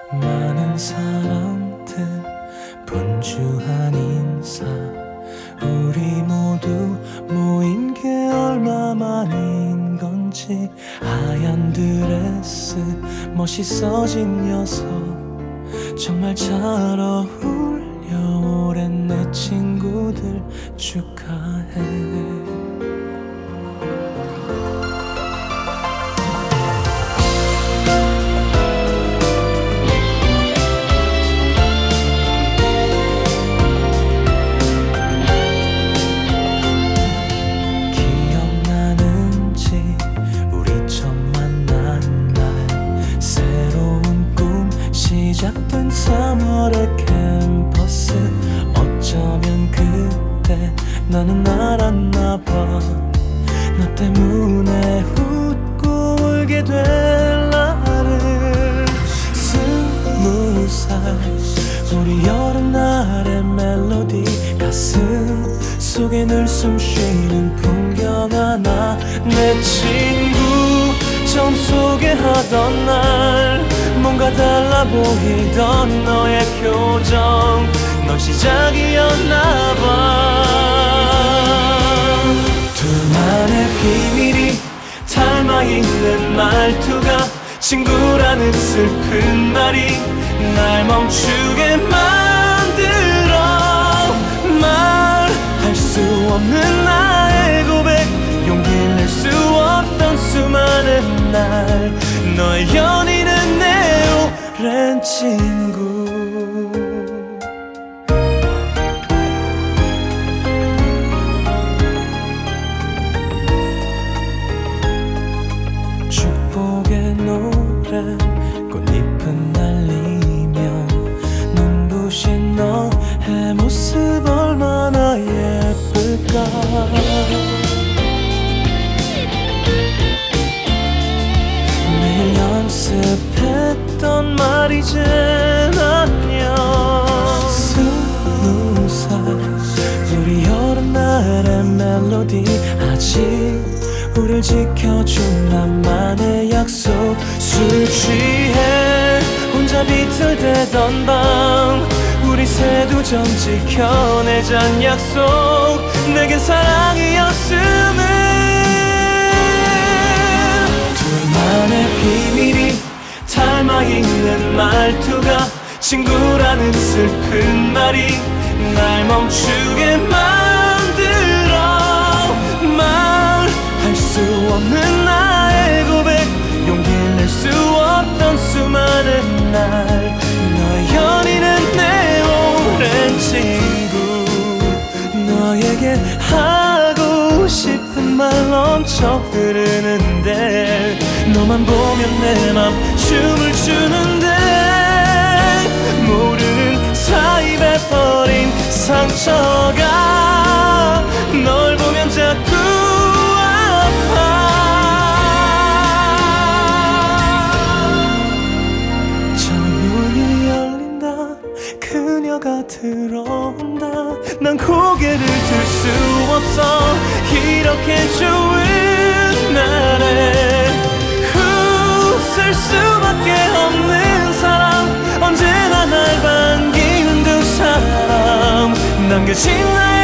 많은 사람들 분주한 인사, 우리 모두 모인 게 얼마만인 건지. 하얀 드레스 멋있어진 녀석 정말 잘 어울려. 오랜 내 친구들 축하해. 시작된 3월의 캠퍼스, 어쩌면 그때 나는 알았나 봐. 너 때문에 웃고 울게 될 나를. 20살 우리 여름날의 멜로디, 가슴 속에 늘 숨쉬는 풍경 하나. 내 친구 처음 소개하던 날 뭔가 달라 보이던 너의 표정, 넌 시작이었나봐. 둘만의 비밀이 닮아있는 말투가, 친구라는 슬픈 말이 날 멈추게 만들어. 말할 수 없는 나의 고백, 용기를 낼 수 없던 수많은 날, 너의 연인은 내 오랜 친구. 축복의 노래 꽃잎은 날리며, 눈부신 너의 모습 얼마나 예쁠까. 매일 연습했던 말이젠 안녕. 20살 우리 여름날의 멜로디, 아직 우릴 지켜준 나만의 약속. 술 취해 혼자 비틀대던 밤, 우리 세두점 지켜내잔 약속. 내겐 사랑이었음을. 둘만의 비밀이 닮아있는 말투가, 친구라는 슬픈 말이 날 멈추게 만들어. 말할 수 없는 나의 고백, 용기를 낼 수 없던 수많은 날, 너의 연인은 내 오랜 친구. 너에게 하고 싶은 말 넘쳐 흐르는데, 너만 보면 내 맘 춤을 추는데, 모르는 사이 베버린 상처가 널 보면 자꾸 아파. 저 문이 열린다, 그녀가 들어온다. 난 고개를 들 수 없어, 이렇게 좋은 날에. 웃을 수밖에 없는 사람, 언제나 날 반기는 두 사람, 남겨진 나의